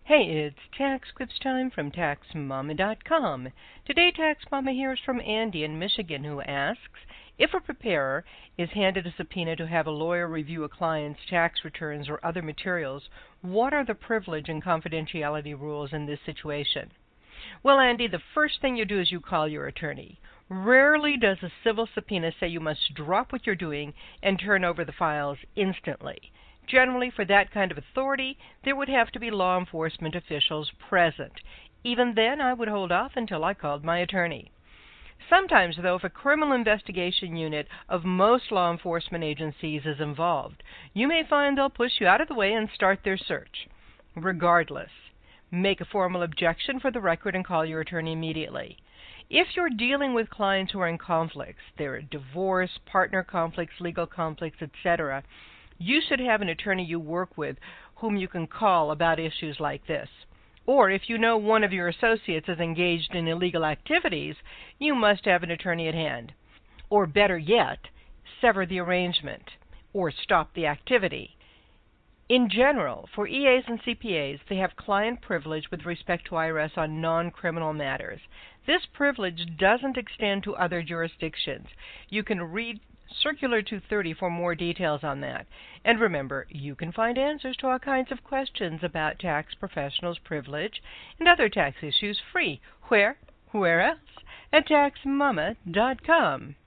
Hey, it's Tax Quips time from TaxMama.com. Today, Tax Mama hears from Andy in Michigan, who asks, if a preparer is handed a subpoena to have a lawyer review a client's tax returns or other materials, what are the privilege and confidentiality rules in this situation? Well, Andy, the first thing you do is you call your attorney. Rarely does a civil subpoena say you must drop what you're doing and turn over the files instantly. Generally, for that kind of authority, there would have to be law enforcement officials present. Even then, I would hold off until I called my attorney. Sometimes, though, if a criminal investigation unit of most law enforcement agencies is involved, you may find they'll push you out of the way and start their search. Regardless, make a formal objection for the record and call your attorney immediately. If you're dealing with clients who are in conflicts, there are divorce, partner conflicts, legal conflicts, etc., you should have an attorney you work with whom you can call about issues like this. Or if you know one of your associates is engaged in illegal activities, you must have an attorney at hand. Or better yet, sever the arrangement or stop the activity. In general, for EAs and CPAs, they have client privilege with respect to IRS on non-criminal matters. This privilege doesn't extend to other jurisdictions. You can read Circular 230 for more details on that. And remember, you can find answers to all kinds of questions about tax professionals' privilege and other tax issues free. Where else? At TaxMama.com.